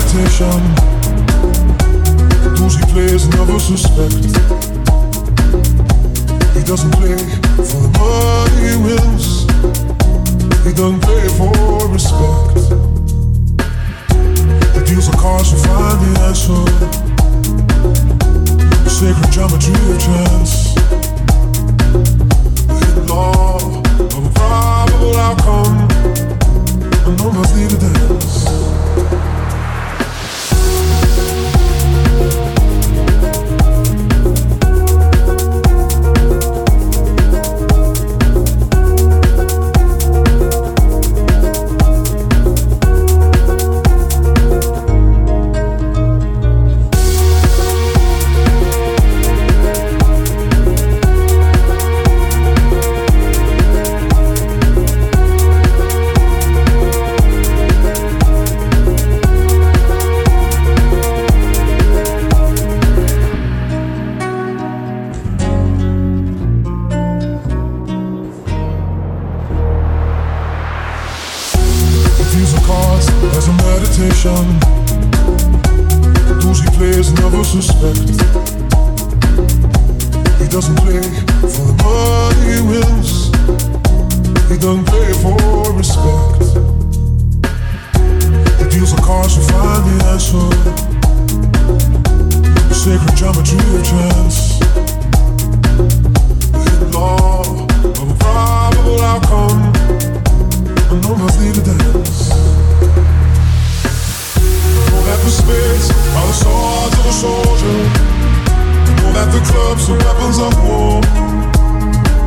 meditation. Those he plays never suspect. He doesn't play for the money he wins. He doesn't play for respect. He deals the cards to find the answer. The sacred geometry of chance. The hidden law of a probable outcome. And numbers need to dance. As a meditation, those he plays never suspect. He doesn't play for the money he wins. He doesn't play for respect. He deals the cards to find the answer. The sacred geometry of chance. The hidden law of a probable outcome. And numbers need to dance. That the spades are the swords of a soldier. I know that the clubs are weapons of war.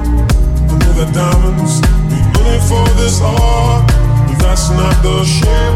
I know that diamonds mean money for this art, but that's not the shape